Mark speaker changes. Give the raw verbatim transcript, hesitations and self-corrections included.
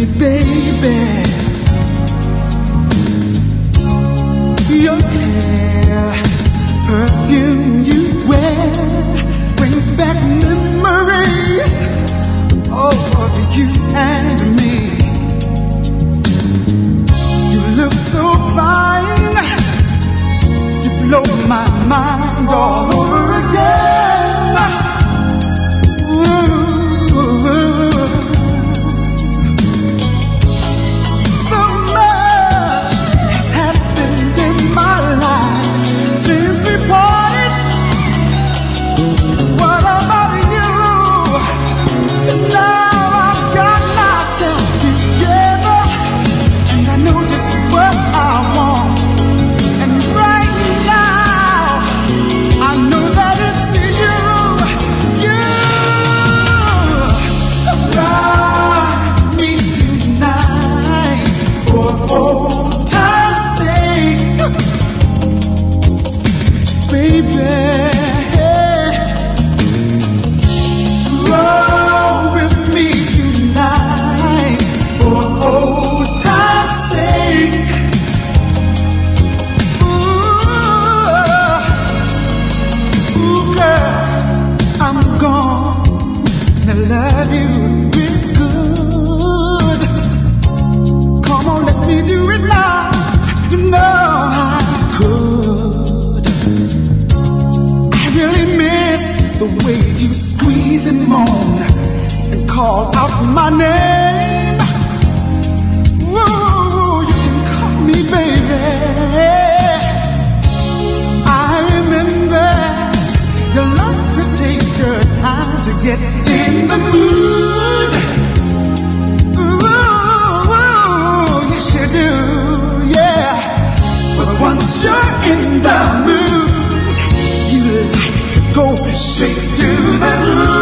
Speaker 1: baby. Your hair, perfume you wear brings back memories of you and me. You look so fine, you blow my mind all over again. Ooh. So much has happened in my life since we parted. What about you? Now I've got myself together, and I know just what I want. And right now, I know that it's you. You ride me tonight for old time's sake, baby. Roll with me tonight for old time's sake. Ooh, ooh, girl, I'm gonna love you real good. Come on, let me do it now. You know I could. I really miss the way you squeeze and moan and call out my name. Whoa, you can call me baby. I remember you like to take your time to get in the mood. Ooh, yes you do, yeah. But once you're in the mood, you like to go straight to the moon.